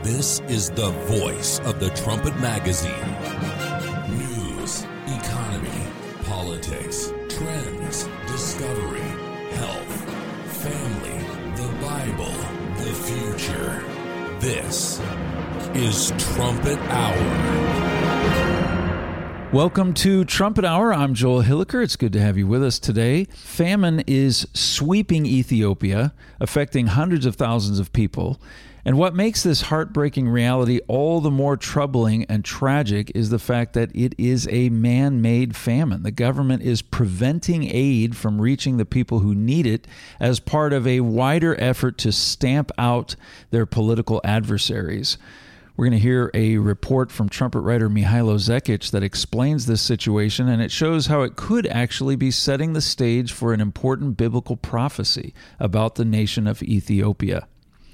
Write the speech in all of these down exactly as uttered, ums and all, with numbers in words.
This is the voice of the Trumpet Magazine. News, economy, politics, trends, discovery, health, family, the Bible, the future. This is Trumpet Hour. Welcome to Trumpet Hour. I'm Joel Hilliker. It's good to have you with us today. Famine is sweeping Ethiopia, affecting hundreds of thousands of people. And what makes this heartbreaking reality all the more troubling and tragic is the fact that it is a man-made famine. The government is preventing aid from reaching the people who need it as part of a wider effort to stamp out their political adversaries. We're going to hear a report from trumpet writer Mihailo Zekic that explains this situation, and it shows how it could actually be setting the stage for an important biblical prophecy about the nation of Ethiopia.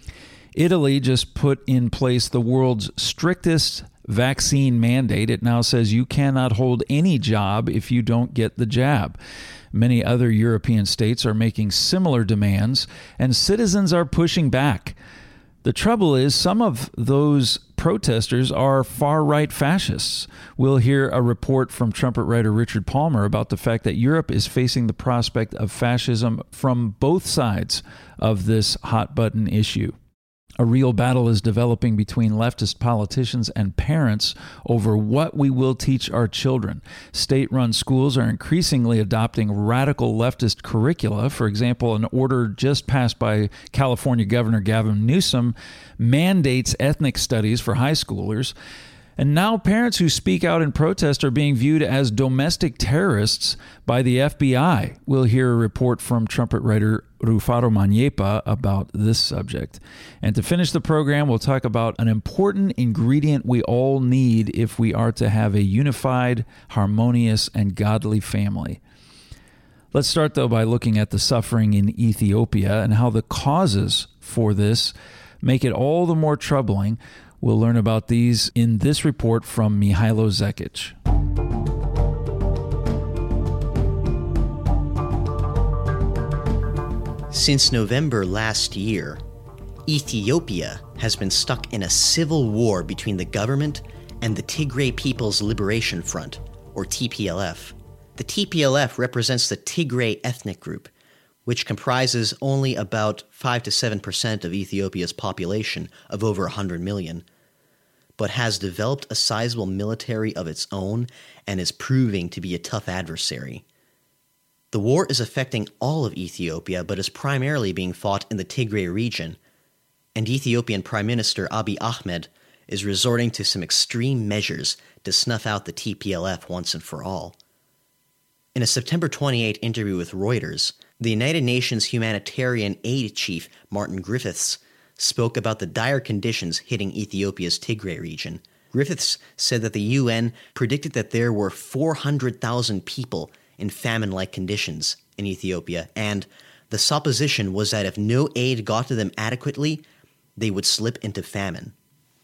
Italy just put in place the world's strictest vaccine mandate. It now says you cannot hold any job if you don't get the jab. Many other European states are making similar demands, and citizens are pushing back. The trouble is, some of those protesters are far-right fascists. We'll hear a report from trumpet writer Richard Palmer about the fact that Europe is facing the prospect of fascism from both sides of this hot-button issue. A real battle is developing between leftist politicians and parents over what we will teach our children. State-run schools are increasingly adopting radical leftist curricula. For example, an order just passed by California Governor Gavin Newsom mandates ethnic studies for high schoolers. And now parents who speak out in protest are being viewed as domestic terrorists by the F B I. We'll hear a report from trumpet writer Rufaro Maniepa about this subject. And to finish the program, we'll talk about an important ingredient we all need if we are to have a unified, harmonious, and godly family. Let's start, though, by looking at the suffering in Ethiopia and how the causes for this make it all the more troubling. We'll learn about these in this report from Mihailo Zekic. Since November last year, Ethiopia has been stuck in a civil war between the government and the Tigray People's Liberation Front, or T P L F. The T P L F represents the Tigray ethnic group, which comprises only about five to seven percent of Ethiopia's population of over one hundred million, but has developed a sizable military of its own and is proving to be a tough adversary. The war is affecting all of Ethiopia, but is primarily being fought in the Tigray region, and Ethiopian Prime Minister Abiy Ahmed is resorting to some extreme measures to snuff out the T P L F once and for all. In a September twenty-eighth interview with Reuters, the United Nations humanitarian aid chief Martin Griffiths spoke about the dire conditions hitting Ethiopia's Tigray region. Griffiths said that the U N predicted that there were four hundred thousand people in famine-like conditions in Ethiopia, and the supposition was that if no aid got to them adequately, they would slip into famine.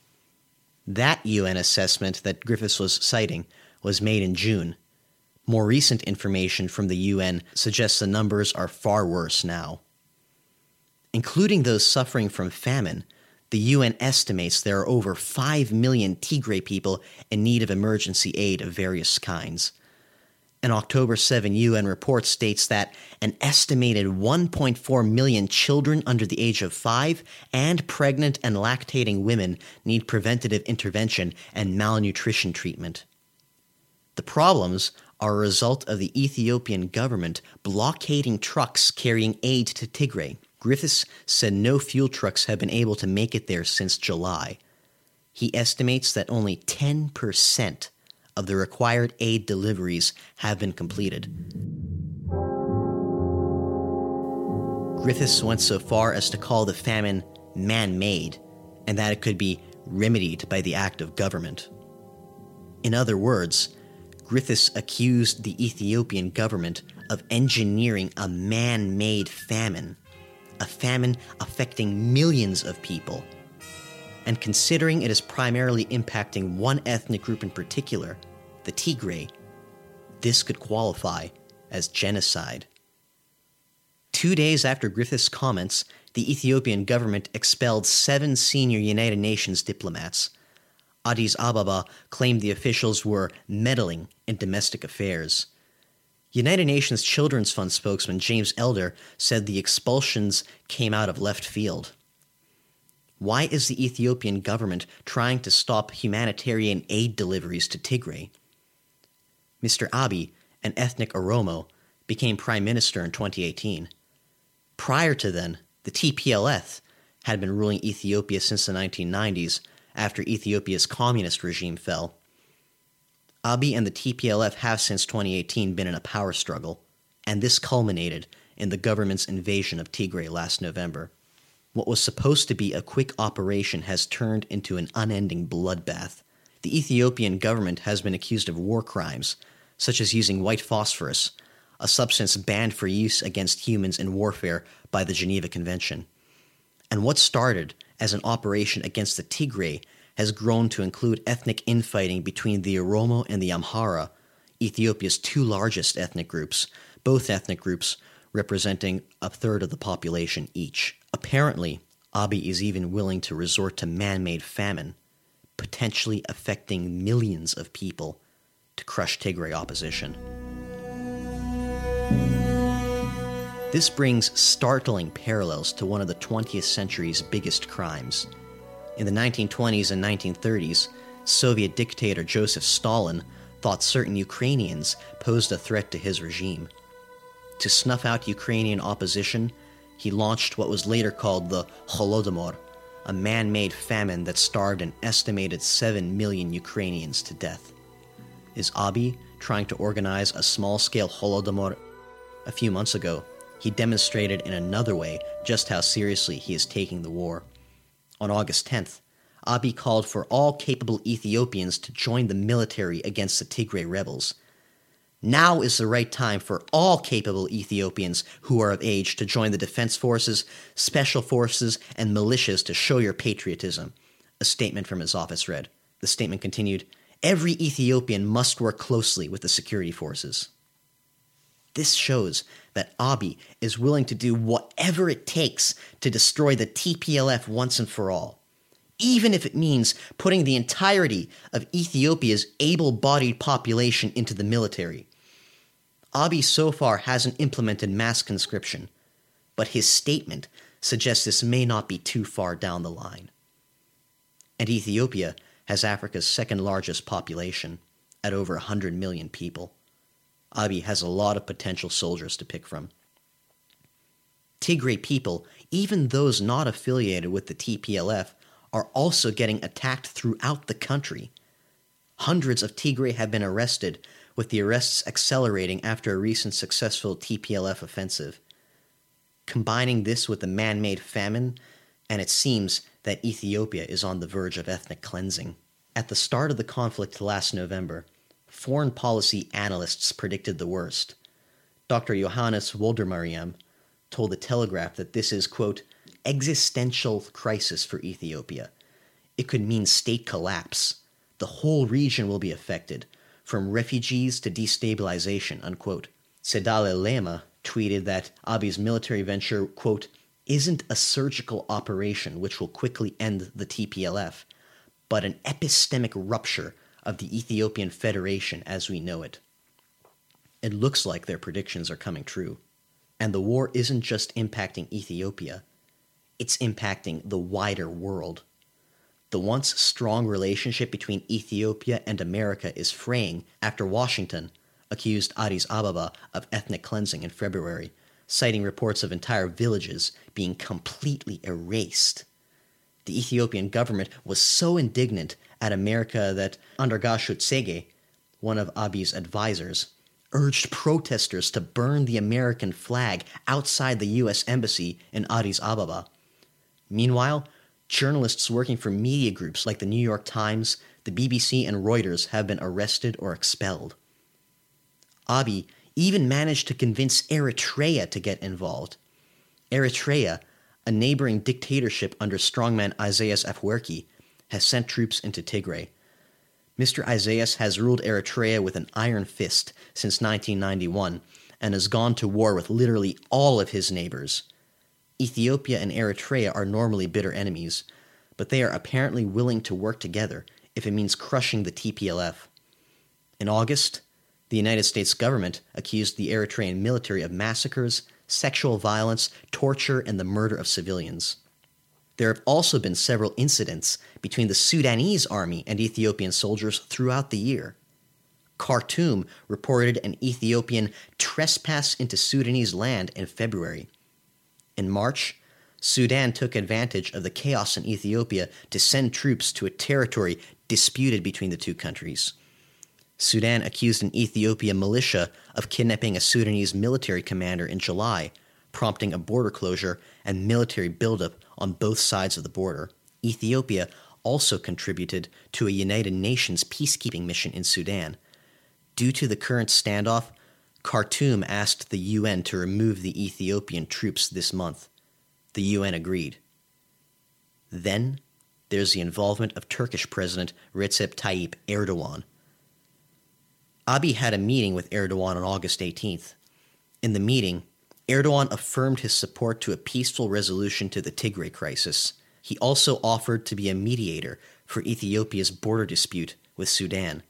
That U N assessment that Griffiths was citing was made in June. More recent information from the U N suggests the numbers are far worse now. Including those suffering from famine, the U N estimates there are over five million Tigray people in need of emergency aid of various kinds. An October seventh U N report states that an estimated one point four million children under the age of five and pregnant and lactating women need preventative intervention and malnutrition treatment. The problems are a result of the Ethiopian government blockading trucks carrying aid to Tigray. Griffiths said no fuel trucks have been able to make it there since July. He estimates that only ten percent of the required aid deliveries have been completed. Griffiths went so far as to call the famine man-made, and that it could be remedied by the act of government. In other words, Griffiths accused the Ethiopian government of engineering a man-made famine, a famine affecting millions of people. And considering it is primarily impacting one ethnic group in particular, the Tigray, this could qualify as genocide. Two days after Griffiths' comments, the Ethiopian government expelled seven senior United Nations diplomats. Addis Ababa claimed the officials were meddling in domestic affairs. United Nations Children's Fund spokesman James Elder said the expulsions came out of left field. Why is the Ethiopian government trying to stop humanitarian aid deliveries to Tigray? Mister Abiy, an ethnic Oromo, became prime minister in twenty eighteen. Prior to then, the T P L F had been ruling Ethiopia since the nineteen nineties after Ethiopia's communist regime fell. Abiy and the T P L F have since twenty eighteen been in a power struggle, and this culminated in the government's invasion of Tigray last November. What was supposed to be a quick operation has turned into an unending bloodbath. The Ethiopian government has been accused of war crimes, such as using white phosphorus, a substance banned for use against humans in warfare by the Geneva Convention. And what started as an operation against the Tigray has grown to include ethnic infighting between the Oromo and the Amhara, Ethiopia's two largest ethnic groups, both ethnic groups representing a third of the population each. Apparently, Abiy is even willing to resort to man-made famine, potentially affecting millions of people, to crush Tigray opposition. This brings startling parallels to one of the twentieth century's biggest crimes. In the nineteen twenties and nineteen thirties, Soviet dictator Joseph Stalin thought certain Ukrainians posed a threat to his regime. To snuff out Ukrainian opposition, he launched what was later called the Holodomor, a man-made famine that starved an estimated seven million Ukrainians to death. Is Abiy trying to organize a small-scale Holodomor? A few months ago, he demonstrated in another way just how seriously he is taking the war. On August tenth, Abiy called for all capable Ethiopians to join the military against the Tigray rebels. Now is the right time for all capable Ethiopians who are of age to join the defense forces, special forces, and militias to show your patriotism, a statement from his office read. The statement continued, "Every Ethiopian must work closely with the security forces." This shows that Abiy is willing to do whatever it takes to destroy the T P L F once and for all, even if it means putting the entirety of Ethiopia's able-bodied population into the military. Abiy so far hasn't implemented mass conscription, but his statement suggests this may not be too far down the line. And Ethiopia has Africa's second-largest population, at over one hundred million people. Abiy has a lot of potential soldiers to pick from. Tigray people, even those not affiliated with the T P L F, are also getting attacked throughout the country. Hundreds of Tigray have been arrested, with the arrests accelerating after a recent successful T P L F offensive. Combining this with the man-made famine, and it seems that Ethiopia is on the verge of ethnic cleansing. At the start of the conflict last November, foreign policy analysts predicted the worst. Doctor Johannes Woldemariam told the Telegraph that this is, quote, existential crisis for Ethiopia. It could mean state collapse. The whole region will be affected, from refugees to destabilization, unquote. Sedale Lema tweeted that Abiy's military venture, quote, isn't a surgical operation which will quickly end the T P L F, but an epistemic rupture of the Ethiopian Federation as we know it. It looks like their predictions are coming true. And the war isn't just impacting Ethiopia, it's impacting the wider world. The once strong relationship between Ethiopia and America is fraying after Washington accused Addis Ababa of ethnic cleansing in February, citing reports of entire villages being completely erased. The Ethiopian government was so indignant at America that Andargacho Tsege, one of Abiy's advisors, urged protesters to burn the American flag outside the U S embassy in Addis Ababa. Meanwhile, journalists working for media groups like the New York Times, the B B C, and Reuters have been arrested or expelled. Abiy even managed to convince Eritrea to get involved. Eritrea, a neighboring dictatorship under strongman Isaias Afwerki, has sent troops into Tigray. Mister Isaias has ruled Eritrea with an iron fist since nineteen ninety-one and has gone to war with literally all of his neighbors. Ethiopia and Eritrea are normally bitter enemies, but they are apparently willing to work together if it means crushing the T P L F. In August, the United States government accused the Eritrean military of massacres, sexual violence, torture, and the murder of civilians. There have also been several incidents between the Sudanese army and Ethiopian soldiers throughout the year. Khartoum reported an Ethiopian trespass into Sudanese land in February. In March, Sudan took advantage of the chaos in Ethiopia to send troops to a territory disputed between the two countries. Sudan accused an Ethiopian militia of kidnapping a Sudanese military commander in July, prompting a border closure and military buildup on both sides of the border. Ethiopia also contributed to a United Nations peacekeeping mission in Sudan. Due to the current standoff, Khartoum asked the U N to remove the Ethiopian troops this month. The U N agreed. Then there's the involvement of Turkish President Recep Tayyip Erdogan. Abiy had a meeting with Erdogan on August eighteenth. In the meeting, Erdogan affirmed his support to a peaceful resolution to the Tigray crisis. He also offered to be a mediator for Ethiopia's border dispute with Sudan.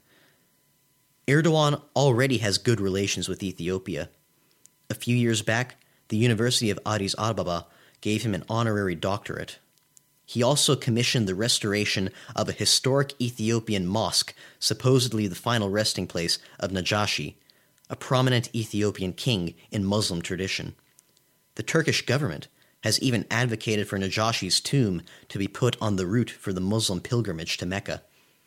Erdogan already has good relations with Ethiopia. A few years back, the University of Addis Ababa gave him an honorary doctorate. He also commissioned the restoration of a historic Ethiopian mosque, supposedly the final resting place of Najashi, a prominent Ethiopian king in Muslim tradition. The Turkish government has even advocated for Najashi's tomb to be put on the route for the Muslim pilgrimage to Mecca.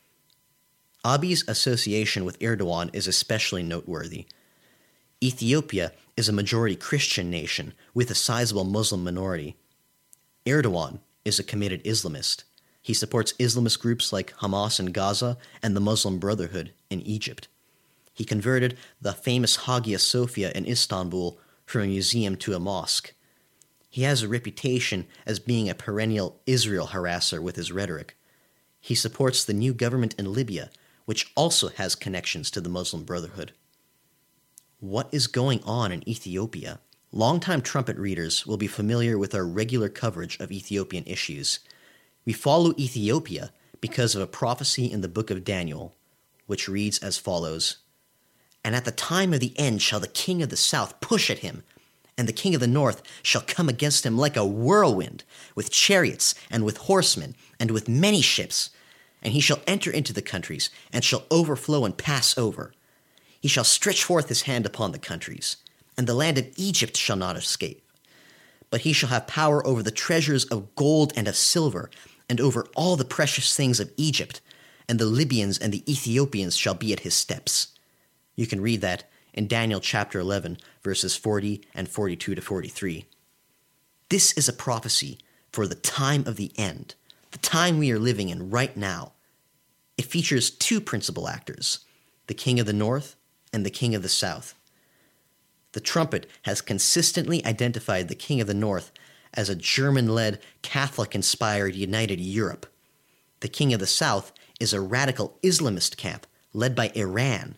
Abiy's association with Erdogan is especially noteworthy. Ethiopia is a majority Christian nation with a sizable Muslim minority. Erdogan is a committed Islamist. He supports Islamist groups like Hamas in Gaza and the Muslim Brotherhood in Egypt. He converted the famous Hagia Sophia in Istanbul from a museum to a mosque. He has a reputation as being a perennial Israel harasser with his rhetoric. He supports the new government in Libya, which also has connections to the Muslim Brotherhood. What is going on in Ethiopia? Longtime Trumpet readers will be familiar with our regular coverage of Ethiopian issues. We follow Ethiopia because of a prophecy in the book of Daniel, which reads as follows: "And at the time of the end shall the king of the south push at him, and the king of the north shall come against him like a whirlwind, with chariots, and with horsemen, and with many ships. And he shall enter into the countries, and shall overflow and pass over. He shall stretch forth his hand upon the countries, and the land of Egypt shall not escape. But he shall have power over the treasures of gold and of silver, and over all the precious things of Egypt, and the Libyans and the Ethiopians shall be at his steps." You can read that in Daniel chapter eleven, verses forty and forty-two to forty-three. This is a prophecy for the time of the end, the time we are living in right now. It features two principal actors, the king of the north and the king of the south. The Trumpet has consistently identified the king of the north as a German-led, Catholic-inspired United Europe. The king of the south is a radical Islamist camp led by Iran.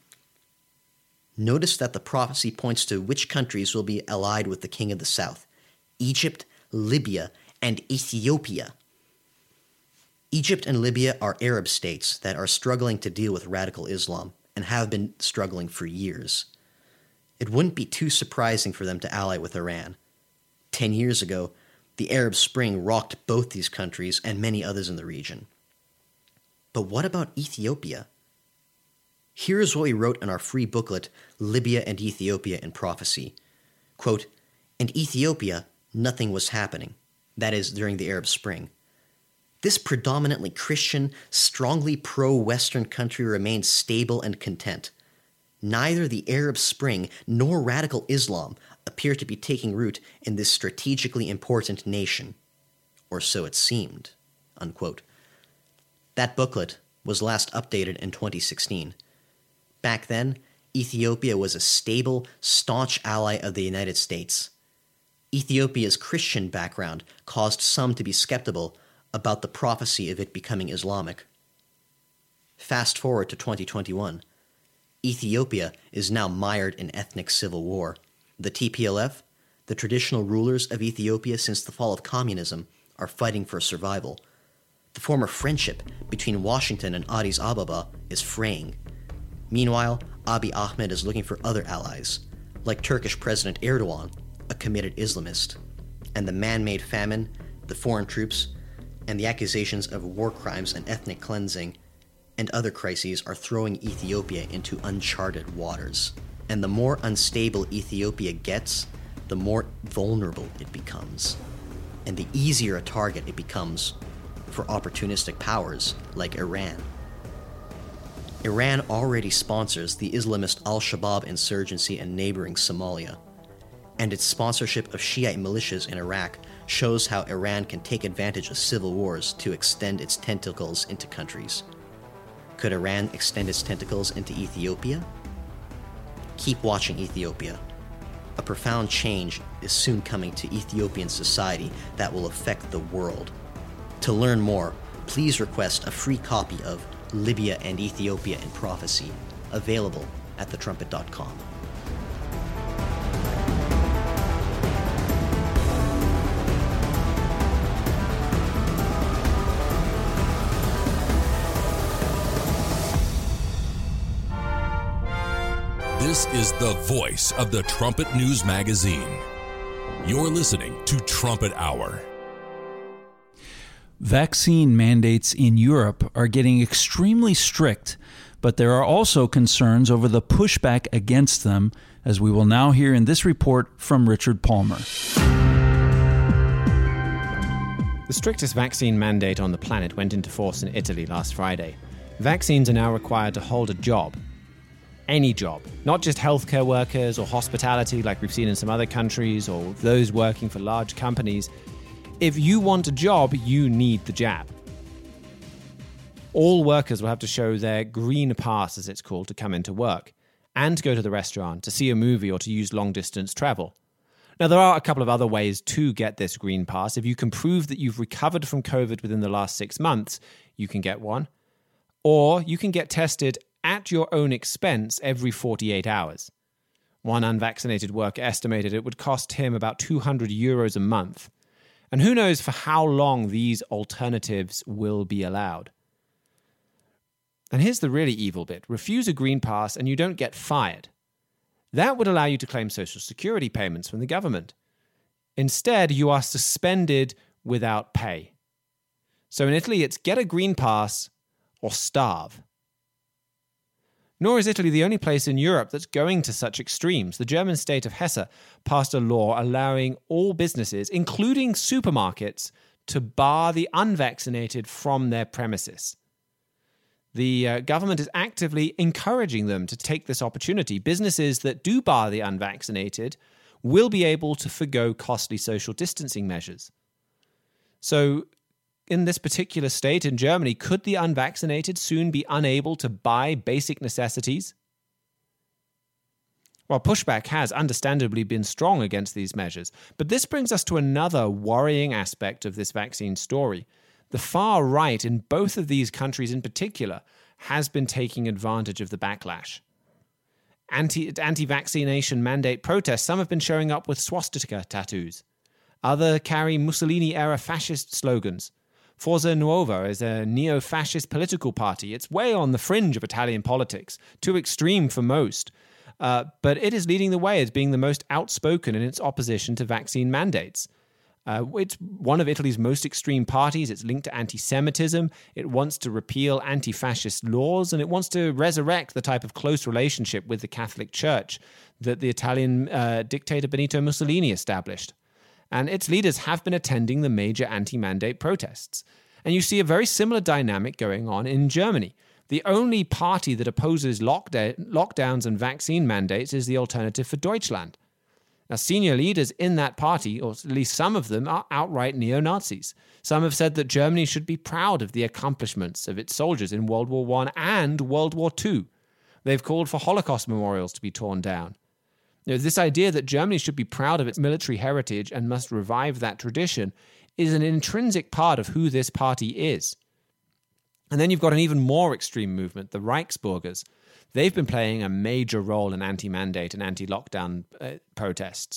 Notice that the prophecy points to which countries will be allied with the king of the south: Egypt, Libya, and Ethiopia. Egypt and Libya are Arab states that are struggling to deal with radical Islam and have been struggling for years. It wouldn't be too surprising for them to ally with Iran. Ten years ago, the Arab Spring rocked both these countries and many others in the region. But what about Ethiopia? Here's what we wrote in our free booklet, Libya and Ethiopia in Prophecy. Quote, "In Ethiopia, nothing was happening. That is, during the Arab Spring. This predominantly Christian, strongly pro-Western country remained stable and content. Neither the Arab Spring nor radical Islam appear to be taking root in this strategically important nation. Or so it seemed." Unquote. That booklet was last updated in twenty sixteen. Back then, Ethiopia was a stable, staunch ally of the United States. Ethiopia's Christian background caused some to be skeptical about the prophecy of it becoming Islamic. Fast forward to twenty twenty-one. Ethiopia is now mired in ethnic civil war. The T P L F, The traditional rulers of Ethiopia since the fall of communism are fighting for survival. The former friendship between Washington and Addis Ababa is fraying. Meanwhile, Abiy Ahmed is looking for other allies, like Turkish President Erdogan, a committed Islamist, and the man-made famine, the foreign troops, and the accusations of war crimes and ethnic cleansing and other crises are throwing Ethiopia into uncharted waters. And the more unstable Ethiopia gets, the more vulnerable it becomes, and the easier a target it becomes for opportunistic powers like Iran. Iran already sponsors the Islamist al-Shabaab insurgency in neighboring Somalia, and its sponsorship of Shiite militias in Iraq shows how Iran can take advantage of civil wars to extend its tentacles into countries. Could Iran extend its tentacles into Ethiopia? Keep watching Ethiopia. A profound change is soon coming to Ethiopian society that will affect the world. To learn more, please request a free copy of Libya and Ethiopia in Prophecy, available at the trumpet dot com. This is the voice of the Trumpet News Magazine. You're listening to Trumpet Hour. Vaccine mandates in Europe are getting extremely strict, but there are also concerns over the pushback against them, as we will now hear in this report from Richard Palmer. The strictest vaccine mandate on the planet went into force in Italy last Friday. Vaccines are now required to hold a job. Any job, not just healthcare workers or hospitality like we've seen in some other countries or those working for large companies. If you want a job, you need the jab. All workers will have to show their green pass, as it's called, to come into work and to go to the restaurant, to see a movie or to use long-distance travel. Now, there are a couple of other ways to get this green pass. If you can prove that you've recovered from COVID within the last six months, you can get one. Or you can get tested at your own expense every forty-eight hours. One unvaccinated worker estimated it would cost him about two hundred euros a month. And who knows for how long these alternatives will be allowed. And here's the really evil bit. Refuse a green pass and you don't get fired. That would allow you to claim social security payments from the government. Instead, you are suspended without pay. So in Italy, it's get a green pass or starve. Nor is Italy the only place in Europe that's going to such extremes. The German state of Hesse passed a law allowing all businesses, including supermarkets, to bar the unvaccinated from their premises. The uh, government is actively encouraging them to take this opportunity. Businesses that do bar the unvaccinated will be able to forgo costly social distancing measures. So, in this particular state in Germany, could the unvaccinated soon be unable to buy basic necessities? Well, pushback has understandably been strong against these measures, but this brings us to another worrying aspect of this vaccine story. The far right in both of these countries in particular has been taking advantage of the backlash. Anti, anti-vaccination mandate protests, some have been showing up with swastika tattoos. Others carry Mussolini-era fascist slogans. Forza Nuova is a neo-fascist political party. It's way on the fringe of Italian politics, too extreme for most. Uh, but it is leading the way as being the most outspoken in its opposition to vaccine mandates. Uh, it's one of Italy's most extreme parties. It's linked to anti-Semitism. It wants to repeal anti-fascist laws, and it wants to resurrect the type of close relationship with the Catholic Church that the Italian uh, dictator Benito Mussolini established. And its leaders have been attending the major anti-mandate protests. And you see a very similar dynamic going on in Germany. The only party that opposes lockda- lockdowns and vaccine mandates is the Alternative for Deutschland. Now, senior leaders in that party, or at least some of them, are outright neo-Nazis. Some have said that Germany should be proud of the accomplishments of its soldiers in World War One and World War Two. They've called for Holocaust memorials to be torn down. You know, this idea that Germany should be proud of its military heritage and must revive that tradition is an intrinsic part of who this party is. And then you've got an even more extreme movement, the Reichsbürgers. They've been playing a major role in anti-mandate and anti-lockdown uh, protests.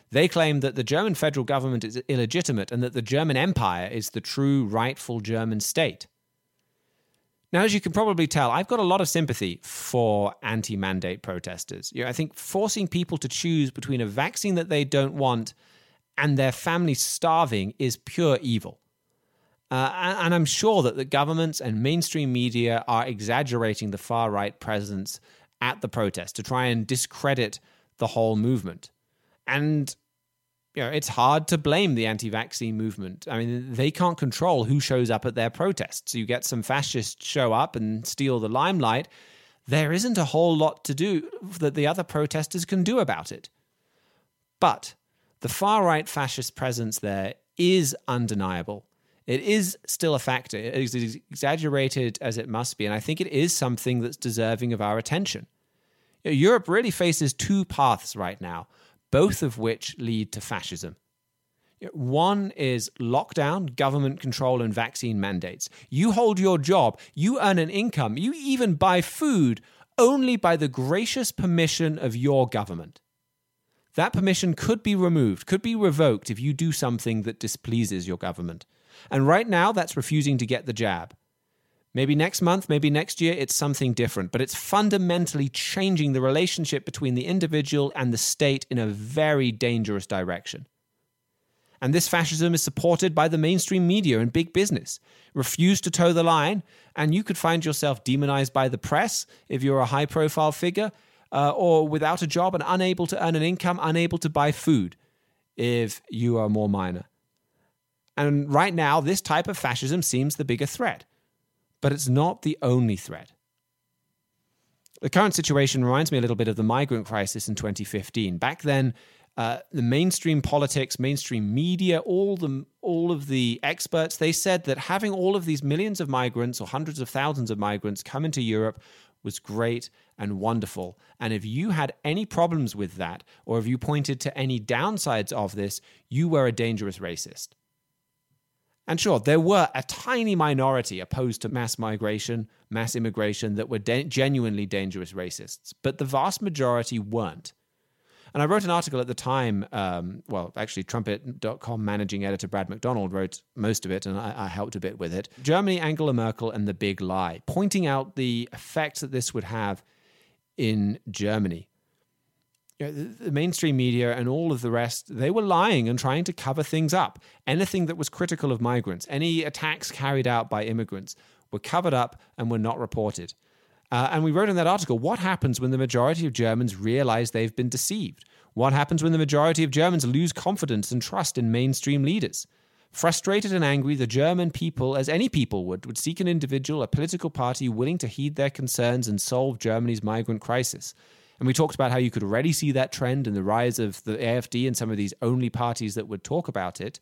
They claim that the German federal government is illegitimate and that the German Empire is the true rightful German state. Now, as you can probably tell, I've got a lot of sympathy for anti-mandate protesters. You know, I think forcing people to choose between a vaccine that they don't want and their family starving is pure evil. Uh, and, and I'm sure that the governments and mainstream media are exaggerating the far-right presence at the protest to try and discredit the whole movement. And you know, it's hard to blame the anti-vaccine movement. I mean, they can't control who shows up at their protests. You get some fascists show up and steal the limelight. There isn't a whole lot to do that the other protesters can do about it. But the far-right fascist presence there is undeniable. It is still a factor. It is as exaggerated as it must be, and I think it is something that's deserving of our attention. You know, Europe really faces two paths right now, both of which lead to fascism. One is lockdown, government control, and vaccine mandates. You hold your job, you earn an income, you even buy food only by the gracious permission of your government. That permission could be removed, could be revoked if you do something that displeases your government. And right now, that's refusing to get the jab. Maybe next month, maybe next year, it's something different, but it's fundamentally changing the relationship between the individual and the state in a very dangerous direction. And this fascism is supported by the mainstream media and big business. Refuse to toe the line, and you could find yourself demonized by the press if you're a high-profile figure, uh, or without a job and unable to earn an income, unable to buy food if you are more minor. And right now, this type of fascism seems the bigger threat. But it's not the only threat. The current situation reminds me a little bit of the migrant crisis in twenty fifteen. Back then, uh, the mainstream politics, mainstream media, all the all of the experts, they said that having all of these millions of migrants or hundreds of thousands of migrants come into Europe was great and wonderful. And if you had any problems with that, or if you pointed to any downsides of this, you were a dangerous racist. And sure, there were a tiny minority opposed to mass migration, mass immigration that were de- genuinely dangerous racists, but the vast majority weren't. And I wrote an article at the time, um, well, actually, Trumpet dot com managing editor Brad McDonald wrote most of it, and I, I helped a bit with it. Germany, Angela Merkel, and the Big Lie, pointing out the effects that this would have in Germany. You know, the, the mainstream media and all of the rest, they were lying and trying to cover things up. Anything that was critical of migrants, any attacks carried out by immigrants were covered up and were not reported. Uh, and we wrote in that article, what happens when the majority of Germans realize they've been deceived? What happens when the majority of Germans lose confidence and trust in mainstream leaders? Frustrated and angry, the German people, as any people would, would seek an individual, a political party willing to heed their concerns and solve Germany's migrant crisis. And we talked about how you could already see that trend in the rise of the A F D and some of these only parties that would talk about it.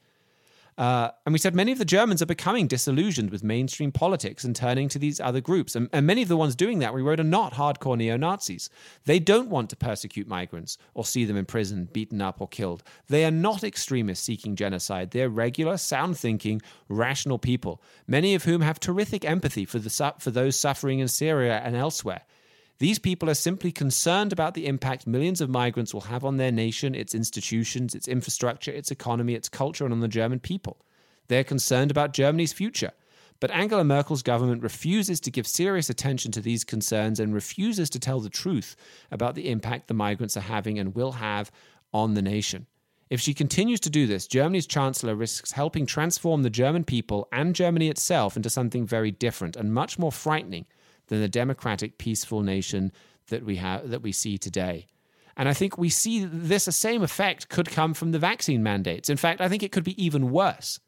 Uh, and we said many of the Germans are becoming disillusioned with mainstream politics and turning to these other groups. And, and many of the ones doing that, we wrote, are not hardcore neo-Nazis. They don't want to persecute migrants or see them in prison, beaten up or killed. They are not extremists seeking genocide. They're regular, sound-thinking, rational people, many of whom have terrific empathy for, the, for those suffering in Syria and elsewhere. These people are simply concerned about the impact millions of migrants will have on their nation, its institutions, its infrastructure, its economy, its culture, and on the German people. They're concerned about Germany's future. But Angela Merkel's government refuses to give serious attention to these concerns and refuses to tell the truth about the impact the migrants are having and will have on the nation. If she continues to do this, Germany's chancellor risks helping transform the German people and Germany itself into something very different and much more frightening than the democratic, peaceful nation that we have, that we see today. And I think we see this same effect could come from the vaccine mandates. In fact, I think it could be even worse.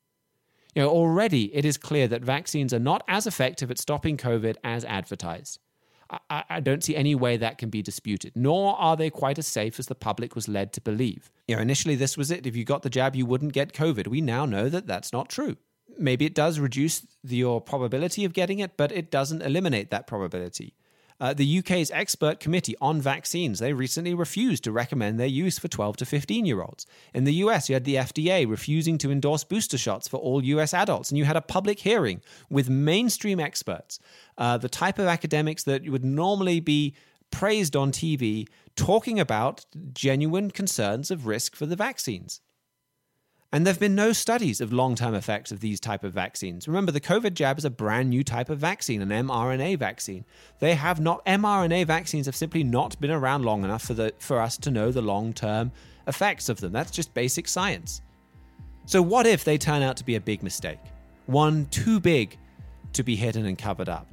You know, already it is clear that vaccines are not as effective at stopping COVID as advertised. I, I don't see any way that can be disputed, nor are they quite as safe as the public was led to believe. You know, initially this was it. If you got the jab, you wouldn't get COVID. We now know that that's not true. Maybe it does reduce the, your probability of getting it, but it doesn't eliminate that probability. Uh, the U K's expert committee on vaccines, they recently refused to recommend their use for twelve to fifteen-year-olds. In the U S, you had the F D A refusing to endorse booster shots for all U S adults, and you had a public hearing with mainstream experts, uh, the type of academics that would normally be praised on T V, talking about genuine concerns of risk for the vaccines. And there have been no studies of long-term effects of these type of vaccines. Remember, the COVID jab is a brand new type of vaccine, an mRNA vaccine. They have not, mRNA vaccines have simply not been around long enough for the for us to know the long-term effects of them. That's just basic science. So what if they turn out to be a big mistake? One too big to be hidden and covered up.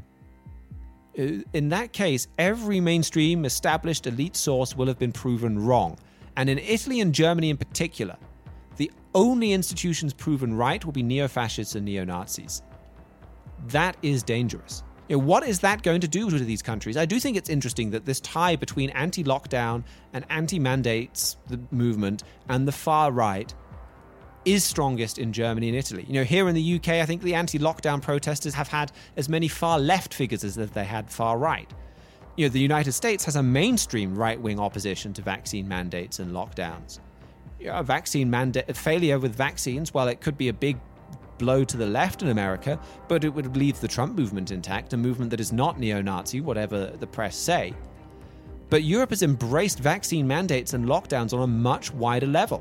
In that case, every mainstream established elite source will have been proven wrong. And in Italy and Germany in particular, the only institutions proven right will be neo-fascists and neo-Nazis. That is dangerous. You know, what is that going to do to these countries? I do think it's interesting that this tie between anti-lockdown and anti-mandates, the movement, and the far right is strongest in Germany and Italy. You know, here in the U K, I think the anti-lockdown protesters have had as many far left figures as they had far right. You know, the United States has a mainstream right-wing opposition to vaccine mandates and lockdowns. You know, a vaccine mandate failure with vaccines, well, it could be a big blow to the left in America, but it would leave the Trump movement intact, a movement that is not neo-Nazi, whatever the press say. But Europe has embraced vaccine mandates and lockdowns on a much wider level.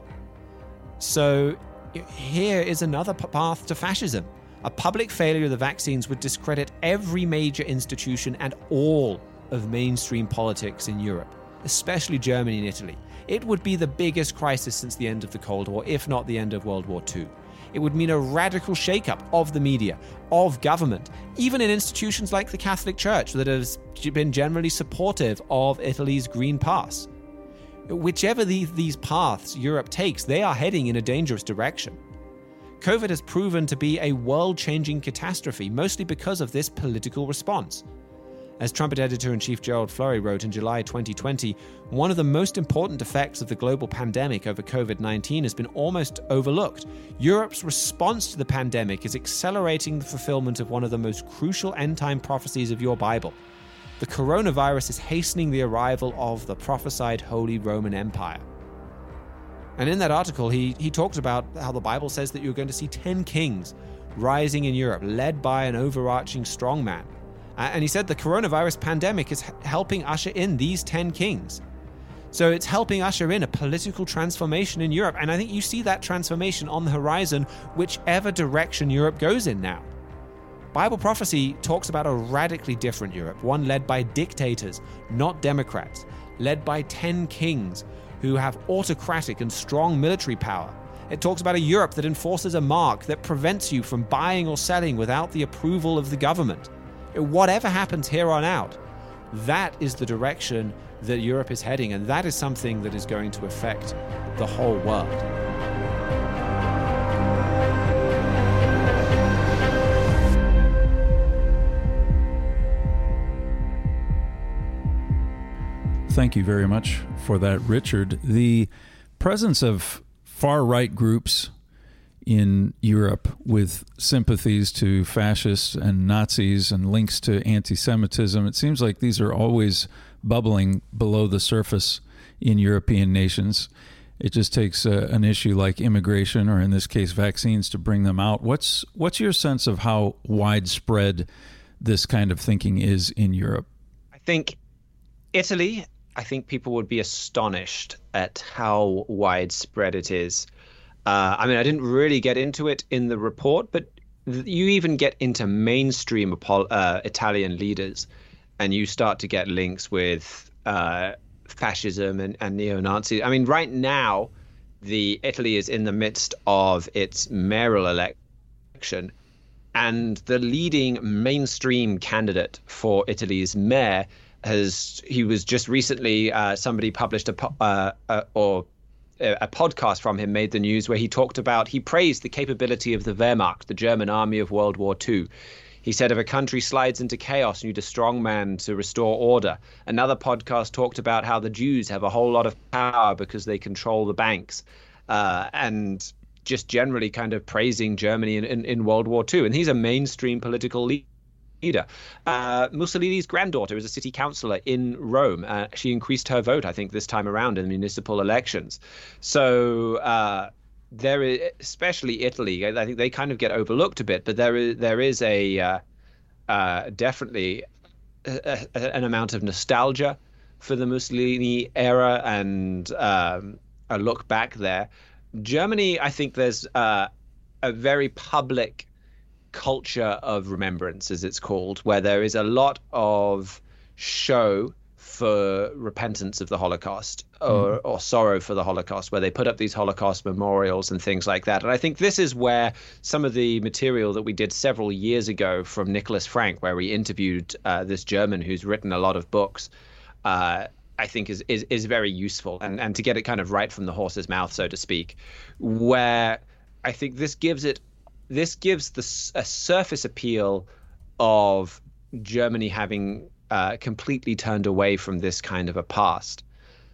So here is another path to fascism. A public failure of the vaccines would discredit every major institution and all of mainstream politics in Europe, especially Germany and Italy. It would be the biggest crisis since the end of the Cold War, if not the end of World War Two. It would mean a radical shakeup of the media, of government, even in institutions like the Catholic Church that has been generally supportive of Italy's Green Pass. Whichever the, these paths Europe takes, they are heading in a dangerous direction. COVID has proven to be a world-changing catastrophe, mostly because of this political response. As Trumpet editor-in-chief Gerald Flurry wrote in July twenty twenty, one of the most important effects of the global pandemic over COVID nineteen has been almost overlooked. Europe's response to the pandemic is accelerating the fulfillment of one of the most crucial end-time prophecies of your Bible. The coronavirus is hastening the arrival of the prophesied Holy Roman Empire. And in that article, he, he talked about how the Bible says that you're going to see ten kings rising in Europe, led by an overarching strongman. Uh, and he said the coronavirus pandemic is h- helping usher in these ten kings. So it's helping usher in a political transformation in Europe. And I think you see that transformation on the horizon, whichever direction Europe goes in now. Bible prophecy talks about a radically different Europe, one led by dictators, not democrats, led by ten kings who have autocratic and strong military power. It talks about a Europe that enforces a mark that prevents you from buying or selling without the approval of the government. Whatever happens here on out, that is the direction that Europe is heading, and that is something that is going to affect the whole world. Thank you very much for that, Richard. The presence of far-right groups in Europe with sympathies to fascists and Nazis and links to anti-Semitism, it seems like these are always bubbling below the surface in European nations. It just takes a, an issue like immigration, or in this case vaccines, to bring them out. What's what's your sense of how widespread this kind of thinking is in Europe? I think Italy, I think people would be astonished at how widespread it is. Uh, I mean, I didn't really get into it in the report, but th- you even get into mainstream uh, Italian leaders, and you start to get links with uh, fascism and, and neo-Nazis. I mean, right now, the Italy is in the midst of its mayoral election, and the leading mainstream candidate for Italy's mayor has, he was just recently, uh, somebody published a, uh, uh, or a podcast from him made the news where he talked about, he praised the capability of the Wehrmacht, the German army of World War Two. He said, if a country slides into chaos, you need a strong man to restore order. Another podcast talked about how the Jews have a whole lot of power because they control the banks, uh, and just generally kind of praising Germany in, in, in World War Two. And he's a mainstream political leader. Leader. Uh, Mussolini's granddaughter is a city councillor in Rome. Uh, she increased her vote, I think, this time around in the municipal elections. So uh, there is, especially Italy, I think they kind of get overlooked a bit, but there is there is a uh, uh, definitely a, a, an amount of nostalgia for the Mussolini era and um, a look back there. Germany, I think there's uh, a very public culture of remembrance, as it's called, where there is a lot of show for repentance of the Holocaust or, or sorrow for the Holocaust, where they put up these Holocaust memorials and things like that. And I think this is where some of the material that we did several years ago from Nicholas Frank, where we interviewed uh, this German who's written a lot of books, uh, I think is, is is very useful. And, and to get it kind of right from the horse's mouth, so to speak, where I think this gives it This gives the, a surface appeal of Germany having uh, completely turned away from this kind of a past.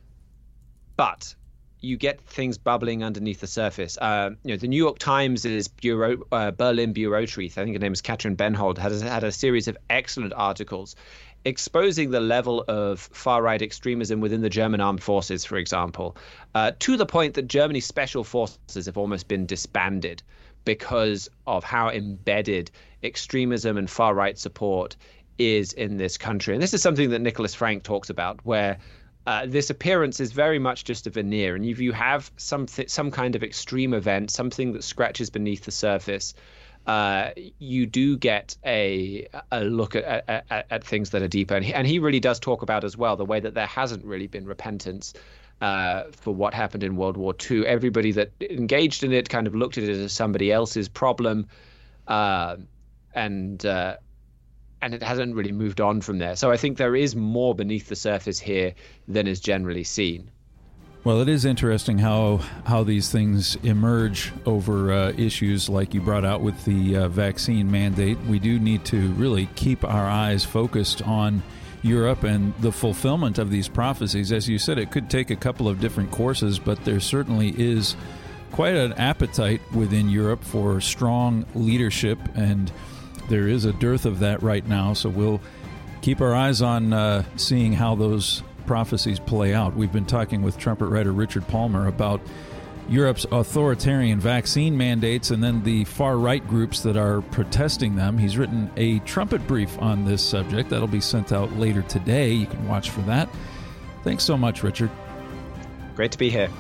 But you get things bubbling underneath the surface. Uh, you know, the New York Times is bureau, uh, Berlin bureau chief, I think her name is Katrin Benhold, has had a series of excellent articles exposing the level of far-right extremism within the German armed forces, for example, uh, to the point that Germany's special forces have almost been disbanded because of how embedded extremism and far-right support is in this country. And this is something that Nicholas Frank talks about, where uh, this appearance is very much just a veneer. And if you have some, th- some kind of extreme event, something that scratches beneath the surface, uh, you do get a, a look at, at, at things that are deeper. And he, and he really does talk about as well the way that there hasn't really been repentance Uh, for what happened in World War Two. Everybody that engaged in it kind of looked at it as somebody else's problem, uh, and uh, and it hasn't really moved on from there. So I think there is more beneath the surface here than is generally seen. Well, it is interesting how how these things emerge over uh, issues like you brought out with the uh, vaccine mandate. We do need to really keep our eyes focused on Europe and the fulfillment of these prophecies. As you said, it could take a couple of different courses, but there certainly is quite an appetite within Europe for strong leadership, and there is a dearth of that right now. So we'll keep our eyes on uh, seeing how those prophecies play out. We've been talking with trumpet writer Richard Palmer about Europe's authoritarian vaccine mandates and then the far-right groups that are protesting them. He's written a trumpet brief on this subject that'll be sent out later today. You can watch for that. Thanks so much, Richard. Great to be here.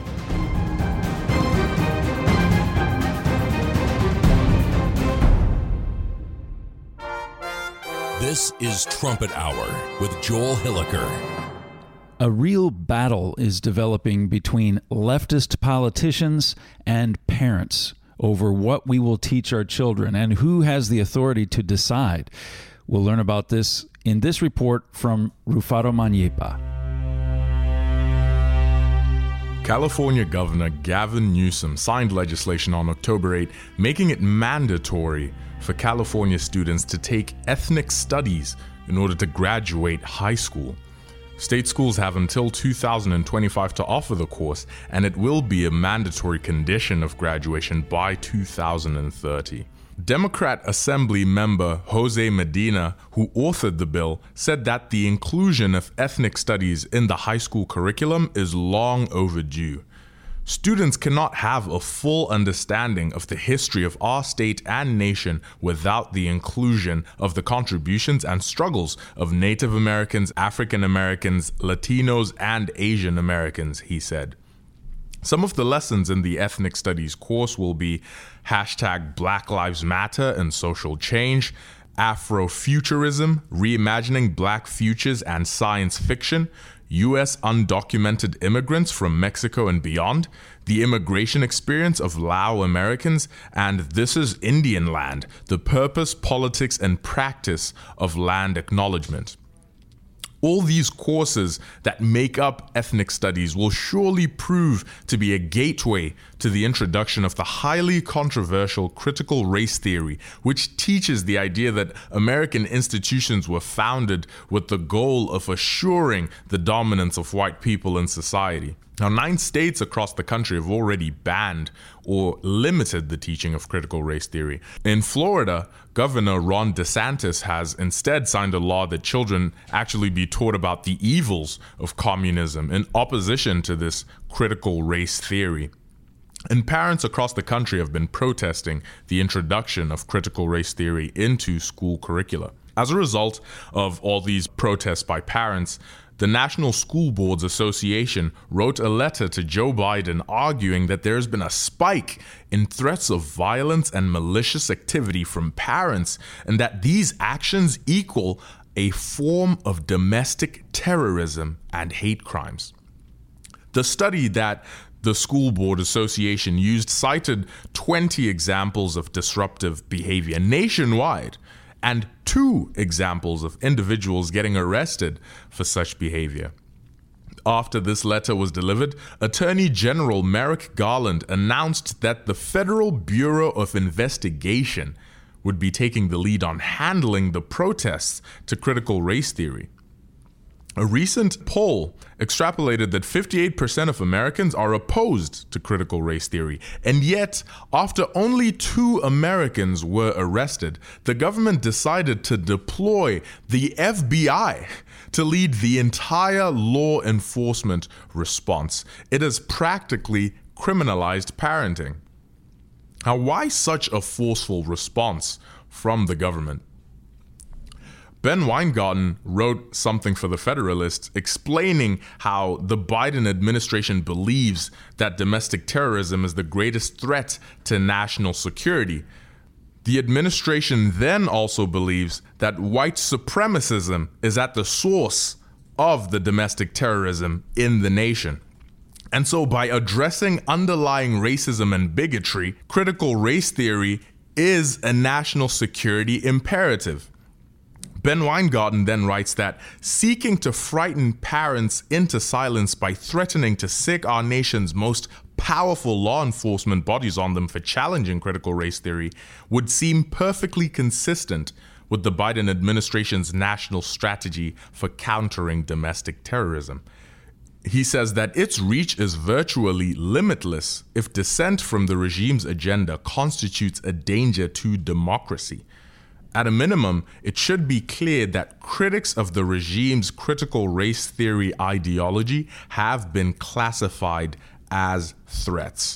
This is Trumpet Hour with Joel Hilliker. A real battle is developing between leftist politicians and parents over what we will teach our children and who has the authority to decide. We'll learn about this in this report from Rufaro Maniepa. California Governor Gavin Newsom signed legislation on October eighth, making it mandatory for California students to take ethnic studies in order to graduate high school. State schools have until two thousand twenty-five to offer the course, and it will be a mandatory condition of graduation by two thousand thirty. Democrat Assembly member Jose Medina, who authored the bill, said that the inclusion of ethnic studies in the high school curriculum is long overdue. Students cannot have a full understanding of the history of our state and nation without the inclusion of the contributions and struggles of Native Americans, African Americans, Latinos, and Asian Americans, he said. Some of the lessons in the ethnic studies course will be hashtag Black Lives Matter and social change, Afrofuturism, reimagining black futures and science fiction, U S undocumented immigrants from Mexico and beyond, the immigration experience of Lao Americans, and This is Indian Land, the purpose, politics, and practice of land acknowledgement. All these courses that make up ethnic studies will surely prove to be a gateway to the introduction of the highly controversial critical race theory, which teaches the idea that American institutions were founded with the goal of assuring the dominance of white people in society. Now, nine states across the country have already banned or limited the teaching of critical race theory. In Florida, Governor Ron DeSantis has instead signed a law that children actually be taught about the evils of communism in opposition to this critical race theory. And parents across the country have been protesting the introduction of critical race theory into school curricula. As a result of all these protests by parents, the National School Boards Association wrote a letter to Joe Biden arguing that there has been a spike in threats of violence and malicious activity from parents, and that these actions equal a form of domestic terrorism and hate crimes. The study that the School Board Association used cited twenty examples of disruptive behavior nationwide and two examples of individuals getting arrested for such behavior. After this letter was delivered, Attorney General Merrick Garland announced that the Federal Bureau of Investigation would be taking the lead on handling the protests to critical race theory. A recent poll extrapolated that fifty-eight percent of Americans are opposed to critical race theory, and yet, after only two Americans were arrested, the government decided to deploy the F B I to lead the entire law enforcement response. It has practically criminalized parenting. Now, why such a forceful response from the government? Ben Weingarten wrote something for the Federalist explaining how the Biden administration believes that domestic terrorism is the greatest threat to national security. The administration then also believes that white supremacism is at the source of the domestic terrorism in the nation. And so by addressing underlying racism and bigotry, critical race theory is a national security imperative. Ben Weingarten then writes that seeking to frighten parents into silence by threatening to sic our nation's most powerful law enforcement bodies on them for challenging critical race theory would seem perfectly consistent with the Biden administration's national strategy for countering domestic terrorism. He says that its reach is virtually limitless if dissent from the regime's agenda constitutes a danger to democracy. At a minimum, it should be clear that critics of the regime's critical race theory ideology have been classified as threats.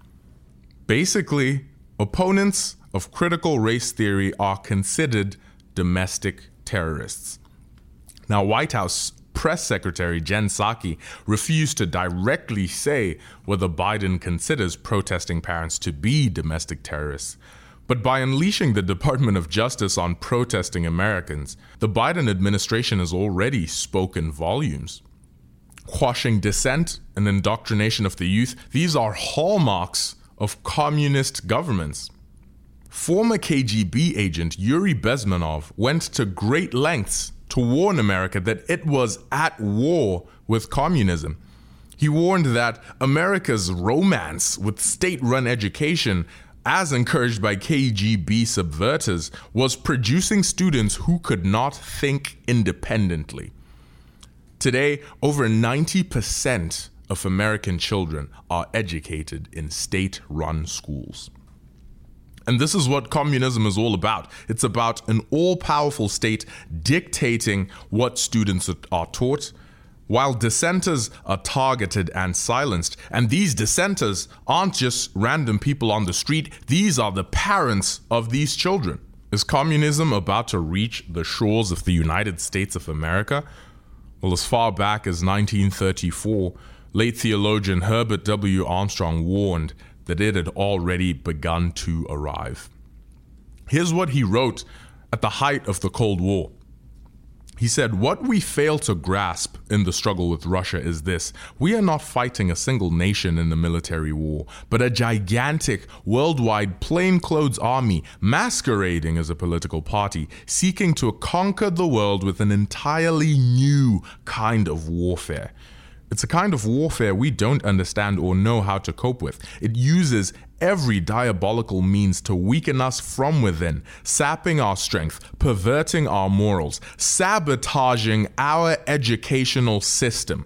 Basically, opponents of critical race theory are considered domestic terrorists. Now, White House Press Secretary Jen Psaki refused to directly say whether Biden considers protesting parents to be domestic terrorists. But by unleashing the Department of Justice on protesting Americans, the Biden administration has already spoken volumes. Quashing dissent and indoctrination of the youth, these are hallmarks of communist governments. Former K G B agent Yuri Bezmenov went to great lengths to warn America that it was at war with communism. He warned that America's romance with state-run education, as encouraged by K G B subverters, was producing students who could not think independently. Today, over ninety percent of American children are educated in state-run schools. And this is what communism is all about. It's about an all-powerful state dictating what students are taught, while dissenters are targeted and silenced. And these dissenters aren't just random people on the street. These are the parents of these children. Is communism about to reach the shores of the United States of America? Well, as far back as nineteen thirty-four, late theologian Herbert W. Armstrong warned that it had already begun to arrive. Here's what he wrote at the height of the Cold War. He said, "What we fail to grasp in the struggle with Russia is this: we are not fighting a single nation in a military war, but a gigantic worldwide plainclothes army masquerading as a political party, seeking to conquer the world with an entirely new kind of warfare. It's a kind of warfare we don't understand or know how to cope with. It uses every diabolical means to weaken us from within, sapping our strength, perverting our morals, sabotaging our educational system,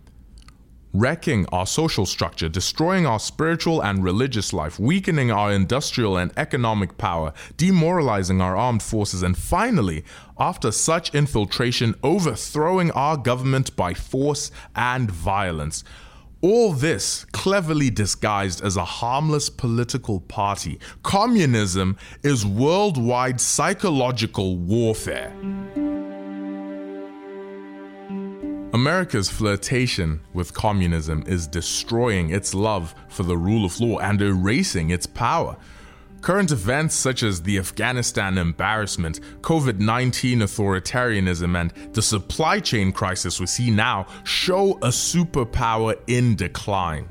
wrecking our social structure, destroying our spiritual and religious life, weakening our industrial and economic power, demoralizing our armed forces, and finally, after such infiltration, overthrowing our government by force and violence. All this cleverly disguised as a harmless political party. Communism is worldwide psychological warfare." America's flirtation with communism is destroying its love for the rule of law and erasing its power. Current events such as the Afghanistan embarrassment, covid nineteen authoritarianism, and the supply chain crisis we see now show a superpower in decline.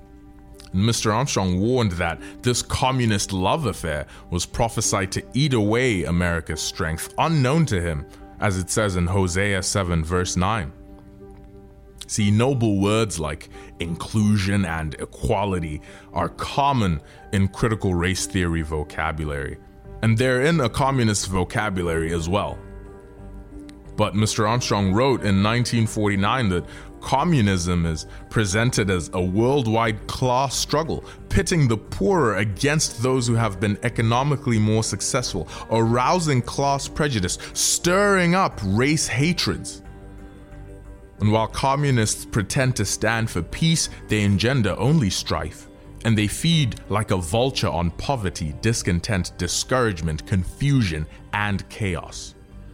Mister Armstrong warned that this communist love affair was prophesied to eat away America's strength, unknown to him, as it says in Hosea seven verse nine. See, noble words like inclusion and equality are common in critical race theory vocabulary, and they're in a communist vocabulary as well. But Mister Armstrong wrote in nineteen forty-nine that communism is presented as a worldwide class struggle, pitting the poorer against those who have been economically more successful, arousing class prejudice, stirring up race hatreds. And while communists pretend to stand for peace, they engender only strife, and they feed like a vulture on poverty, discontent, discouragement, confusion, and chaos.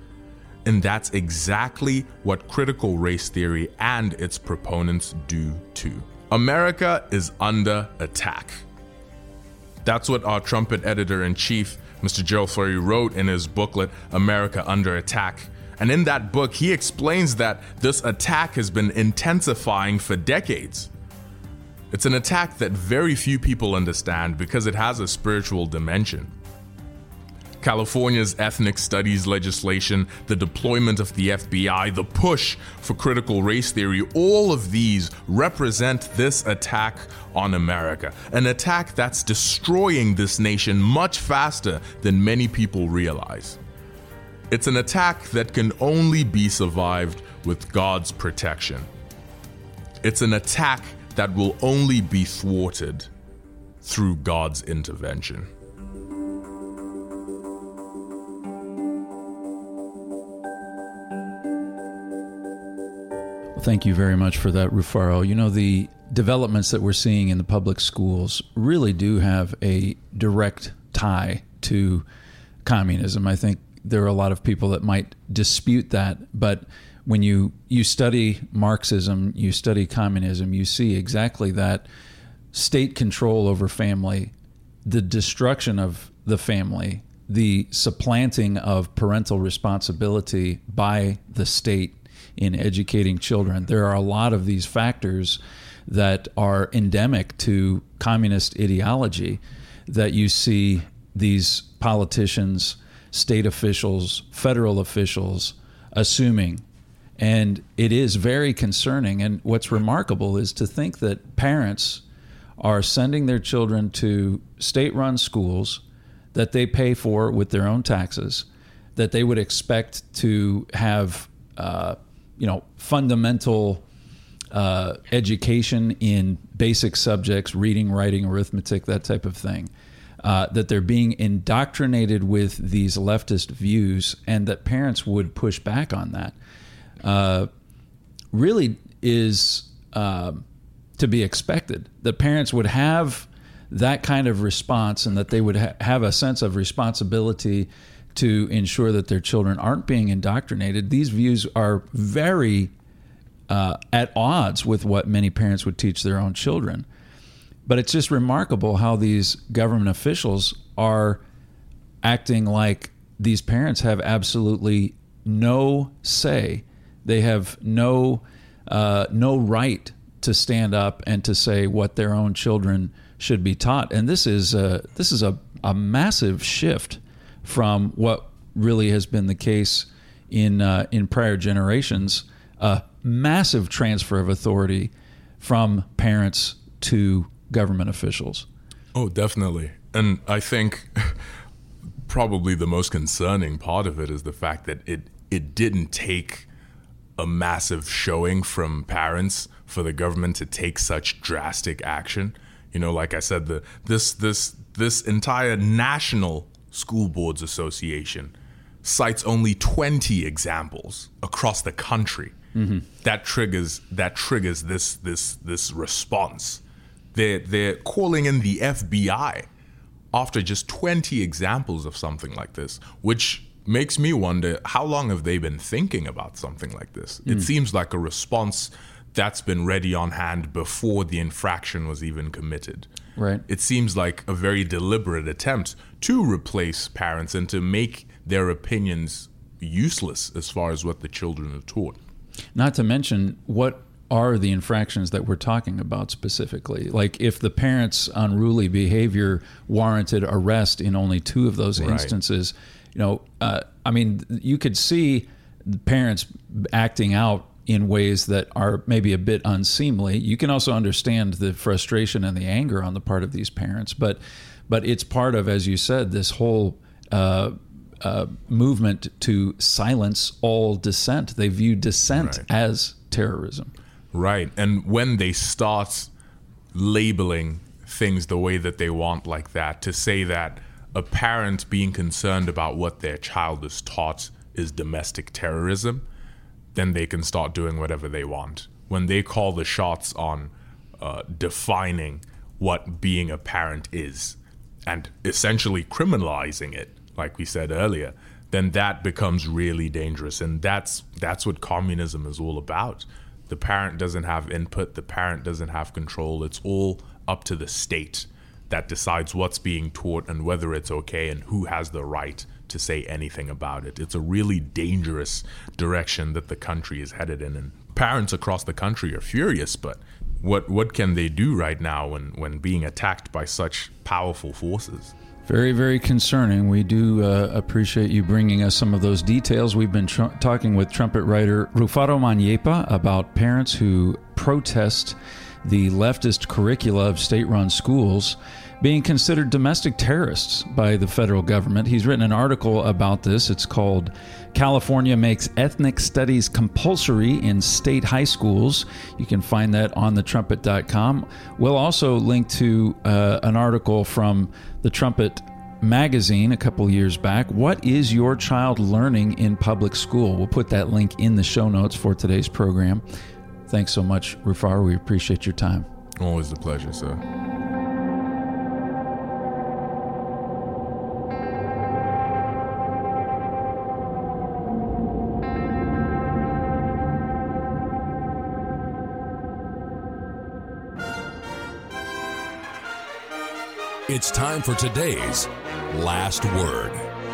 And that's exactly what critical race theory and its proponents do too. America is under attack. That's what our Trumpet editor-in-chief, Mister Gerald Flurry, wrote in his booklet, America Under Attack. And in that book, he explains that this attack has been intensifying for decades. It's an attack that very few people understand because it has a spiritual dimension. California's ethnic studies legislation, the deployment of the F B I, the push for critical race theory, all of these represent this attack on America, an attack that's destroying this nation much faster than many people realize. It's an attack that can only be survived with God's protection. It's an attack that will only be thwarted through God's intervention. Well, thank you very much for that, Rufaro. You know, the developments that we're seeing in the public schools really do have a direct tie to communism. I think there are a lot of people that might dispute that, but when you, you study Marxism, you study communism, you see exactly that state control over family, the destruction of the family, the supplanting of parental responsibility by the state in educating children. There are a lot of these factors that are endemic to communist ideology that you see these politicians, state officials, federal officials assuming. And it is very concerning. And what's remarkable is to think that parents are sending their children to state-run schools that they pay for with their own taxes, that they would expect to have, uh, you know, fundamental uh, education in basic subjects, reading, writing, arithmetic, that type of thing. Uh, that they're being indoctrinated with these leftist views, and that parents would push back on that, uh, really is uh, to be expected. That parents would have that kind of response, and that they would ha- have a sense of responsibility to ensure that their children aren't being indoctrinated. These views are very uh, at odds with what many parents would teach their own children. But it's just remarkable how these government officials are acting like these parents have absolutely no say. They have no uh, no right to stand up and to say what their own children should be taught. And this is a, this is a, a massive shift from what really has been the case in uh, in prior generations. A massive transfer of authority from parents to government officials. Oh, definitely. And I think probably the most concerning part of it is the fact that it it didn't take a massive showing from parents for the government to take such drastic action. You know, like I said, the this this this entire National School Boards Association cites only twenty examples across the country. Mm-hmm. That triggers that triggers this this this response. They're, they're calling in the F B I after just twenty examples of something like this, which makes me wonder, how long have they been thinking about something like this? Mm. It seems like a response that's been ready on hand before the infraction was even committed. Right. It seems like a very deliberate attempt to replace parents and to make their opinions useless as far as what the children are taught. Not to mention, what are the infractions that we're talking about specifically? Like, if the parents' unruly behavior warranted arrest in only two of those Right. instances, you know, uh, I mean, you could see the parents acting out in ways that are maybe a bit unseemly. You can also understand the frustration and the anger on the part of these parents, but but it's part of, as you said, this whole uh, uh, movement to silence all dissent. They view dissent Right. as terrorism. Right. And when they start labeling things the way that they want like that, to say that a parent being concerned about what their child is taught is domestic terrorism, then they can start doing whatever they want. When they call the shots on uh, defining what being a parent is and essentially criminalizing it, like we said earlier, then that becomes really dangerous. And that's that's what communism is all about. The parent doesn't have input. The parent doesn't have control. It's all up to the state that decides what's being taught and whether it's okay and who has the right to say anything about it. It's a really dangerous direction that the country is headed in. And parents across the country are furious, but what what can they do right now when, when being attacked by such powerful forces? Very, very concerning. We do uh, appreciate you bringing us some of those details. We've been tr- talking with trumpet writer Rufaro Manyepa about parents who protest the leftist curricula of state-run schools being considered domestic terrorists by the federal government. He's written an article about this. It's called California Makes Ethnic Studies Compulsory in State High Schools. You can find that on the trumpet dot com. We'll also link to uh, an article from the Trumpet magazine a couple years back. What is your child learning in public school? We'll put that link in the show notes for today's program. Thanks so much, Rufaro. We appreciate your time. Always a pleasure, sir. It's time for today's Last Word.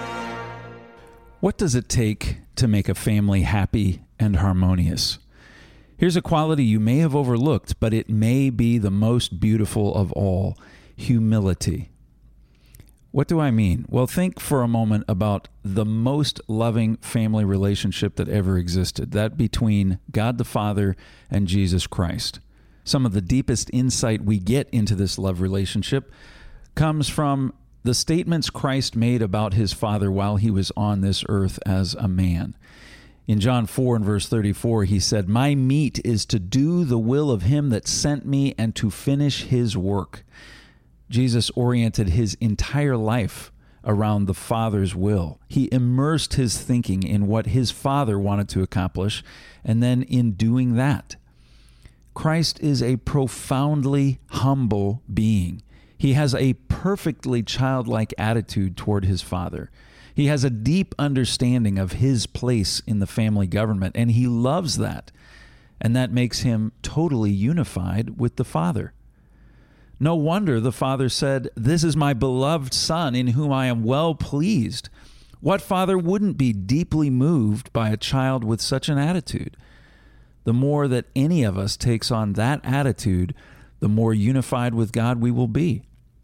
What does it take to make a family happy and harmonious? Here's a quality you may have overlooked, but it may be the most beautiful of all: humility. What do I mean? Well, think for a moment about the most loving family relationship that ever existed, that between God the Father and Jesus Christ. Some of the deepest insight we get into this love relationship comes from the statements Christ made about his Father while he was on this earth as a man. In John four and verse thirty-four, he said, "My meat is to do the will of him that sent me and to finish his work." Jesus oriented his entire life around the Father's will. He immersed his thinking in what his Father wanted to accomplish, and then in doing that. Christ is a profoundly humble being. He has a perfectly childlike attitude toward his Father. He has a deep understanding of his place in the family government, and he loves that. And that makes him totally unified with the Father. No wonder the Father said, "This is my beloved Son, in whom I am well pleased." What father wouldn't be deeply moved by a child with such an attitude? The more that any of us takes on that attitude, the more unified with God we will be.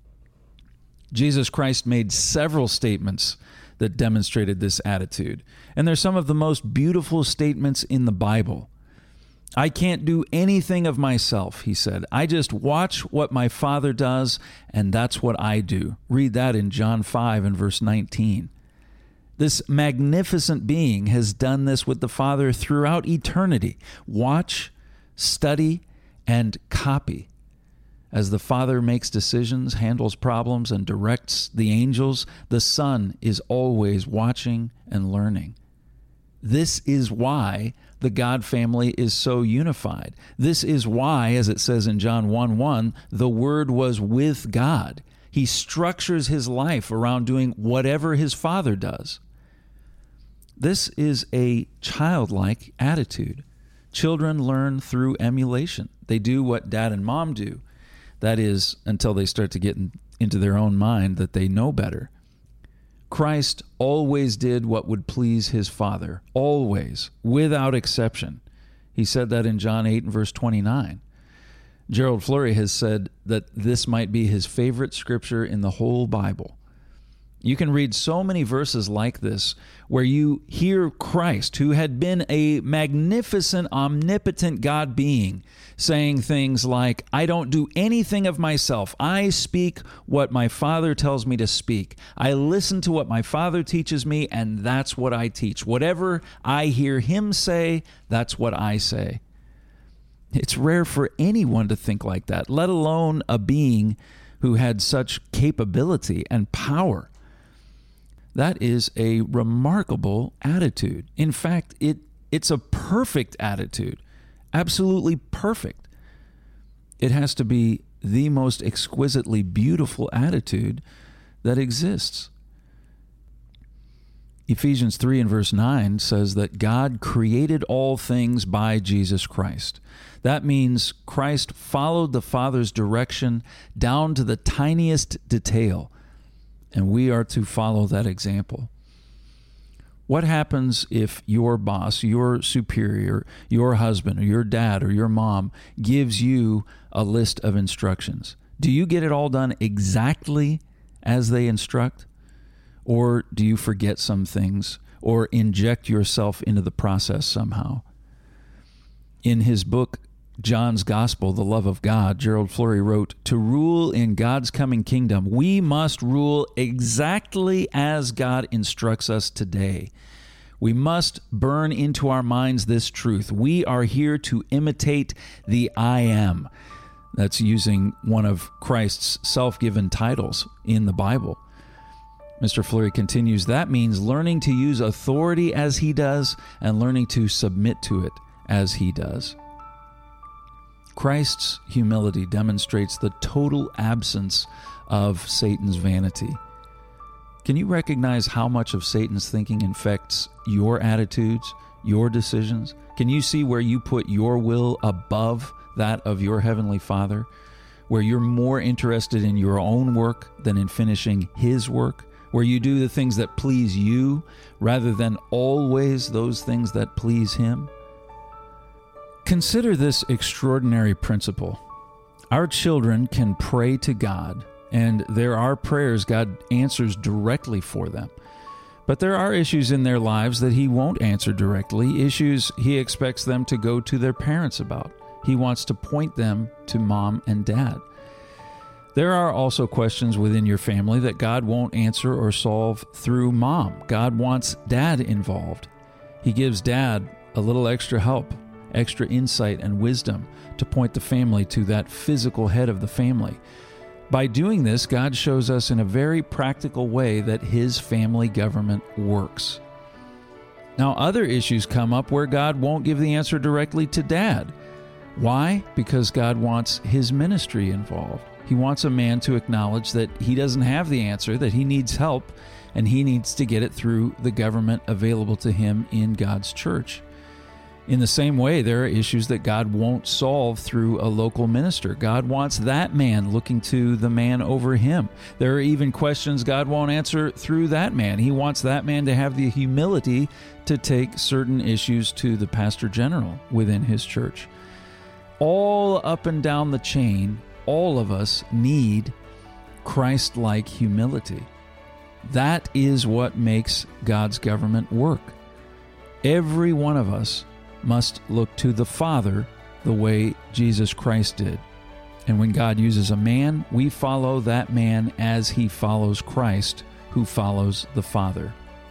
Jesus Christ made several statements that demonstrated this attitude, and they're some of the most beautiful statements in the Bible. "I can't do anything of myself," he said. "I just watch what my Father does, and that's what I do." Read that in John five and verse nineteen. This magnificent being has done this with the Father throughout eternity. Watch, study, and copy. As the Father makes decisions, handles problems, and directs the angels, the Son is always watching and learning. This is why the God family is so unified. This is why, as it says in John one one, the Word was with God. He structures his life around doing whatever his Father does. This is a childlike attitude. Children learn through emulation. They do what dad and mom do. That is, until they start to get in, into their own mind that they know better. Christ always did what would please his Father, always, without exception. He said that in John eight and verse twenty-nine. Gerald Flurry has said that this might be his favorite scripture in the whole Bible. You can read so many verses like this where you hear Christ, who had been a magnificent, omnipotent God being, saying things like, I don't do anything of myself. I speak what my Father tells me to speak. I listen to what my Father teaches me, and that's what I teach. Whatever I hear him say, that's what I say. It's rare for anyone to think like that, let alone a being who had such capability and power. That is a remarkable attitude. In fact, it it's a perfect attitude, absolutely perfect. It has to be the most exquisitely beautiful attitude that exists. Ephesians three and verse nine says that God created all things by Jesus Christ. That means Christ followed the Father's direction down to the tiniest detail, and we are to follow that example. What happens if your boss, your superior, your husband, or your dad, or your mom gives you a list of instructions? Do you get it all done exactly as they instruct? Or do you forget some things or inject yourself into the process somehow? In his book, John's Gospel, The Love of God, Gerald Flurry wrote, to rule in God's coming kingdom, we must rule exactly as God instructs us today. We must burn into our minds this truth. We are here to imitate the I Am. That's using one of Christ's self-given titles in the Bible. Mister Flurry continues, that means learning to use authority as he does and learning to submit to it as he does. Christ's humility demonstrates the total absence of Satan's vanity. Can you recognize how much of Satan's thinking infects your attitudes, your decisions? Can you see where you put your will above that of your Heavenly Father, where you're more interested in your own work than in finishing his work, where you do the things that please you rather than always those things that please him? Consider this extraordinary principle. Our children can pray to God, and there are prayers God answers directly for them. But there are issues in their lives that he won't answer directly, issues he expects them to go to their parents about. He wants to point them to mom and dad. There are also questions within your family that God won't answer or solve through mom. God wants dad involved. He gives dad a little extra help, extra insight and wisdom to point the family to that physical head of the family. By doing this, God shows us in a very practical way that his family government works. Now, other issues come up where God won't give the answer directly to dad. Why? Because God wants his ministry involved. He wants a man to acknowledge that he doesn't have the answer, that he needs help, and he needs to get it through the government available to him in God's church. In the same way, there are issues that God won't solve through a local minister. God wants that man looking to the man over him. There are even questions God won't answer through that man. He wants that man to have the humility to take certain issues to the pastor general within his church. All up and down the chain, all of us need Christ-like humility. That is what makes God's government work. Every one of us must look to the Father the way Jesus Christ did. And when God uses a man, we follow that man as he follows Christ, who follows the Father.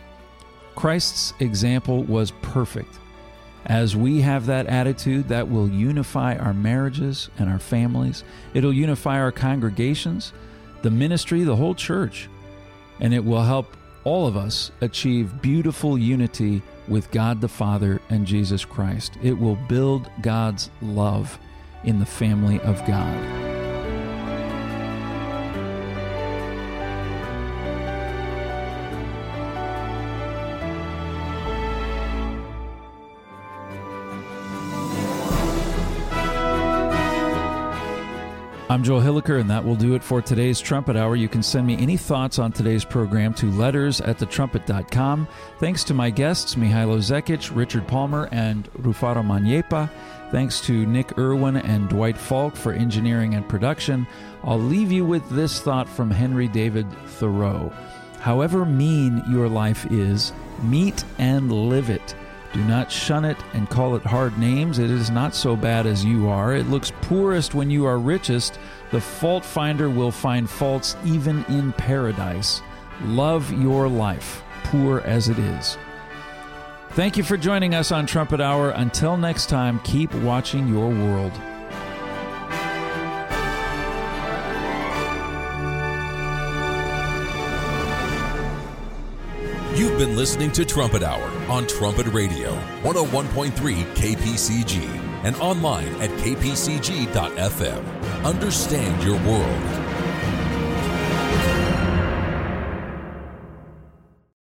Christ's example was perfect. As we have that attitude, that will unify our marriages and our families. It'll unify our congregations, the ministry, the whole church. And it will help all of us achieve beautiful unity with God the Father and Jesus Christ. It will build God's love in the family of God. I'm Joel Hilliker, and that will do it for today's Trumpet Hour. You can send me any thoughts on today's program to letters at the trumpet dot com. Thanks to my guests, Mihailo Zekic, Richard Palmer, and Rufaro Maniepa. Thanks to Nick Irwin and Dwight Falk for engineering and production. I'll leave you with this thought from Henry David Thoreau. However mean your life is, meet and live it. Do not shun it and call it hard names. It is not so bad as you are. It looks poorest when you are richest. The fault finder will find faults even in paradise. Love your life, poor as it is. Thank you for joining us on Trumpet Hour. Until next time, keep watching your world. You've been listening to Trumpet Hour on Trumpet Radio, one oh one point three K P C G, and online at k p c g dot f m. Understand your world.